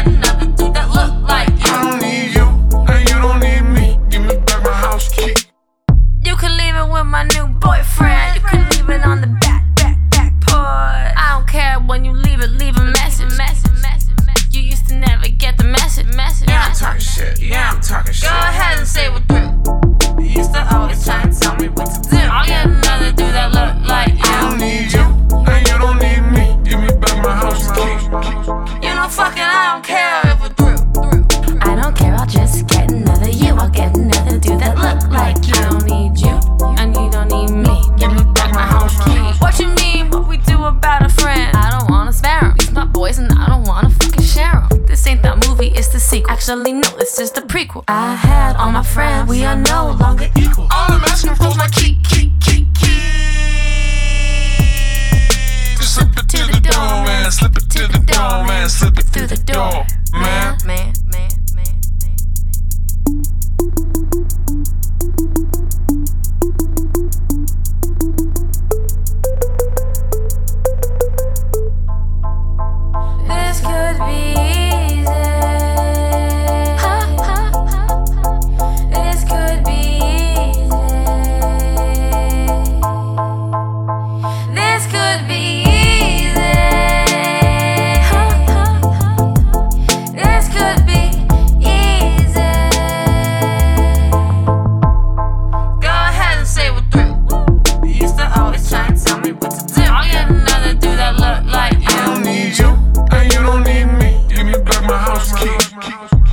another dude that look like you. I don't need you, and you don't need me. Give me back my house key. You can leave it with my new boyfriend. You can leave it on the back porch. I don't care when you leave it, leave a message. You used to never get the message. Yeah, I'm talking shit. Yeah, I'm talking shit. Go ahead and say what through. You used to always try and tell me what to do. I'll get another dude that look like you. I don't need you, and you don't need me. Give me back my house key. You know, fucking, I don't care if we're through. I don't care, I'll just get another you. I'll get another dude that look like you. I don't need you, and you don't need me. Give me back my house key. What you mean, what we do about a friend? I don't wanna spare him. He's my boys and I don't wanna fucking share him. This ain't that movie, it's the sequel. Actually, no, it's just the prequel. I had all my friends, we are no longer equal. All I'm asking for is my key. Just slip it to the door, man. Slip it to the door, man. Slip it through the door, man. Man. This could be easy. This could be easy. This could be easy. This could be easy. Go ahead and say we're through. You used to always try and tell me what to do. I'll get another dude that look like you. I don't need you, and you don't need me. Give me back my house key.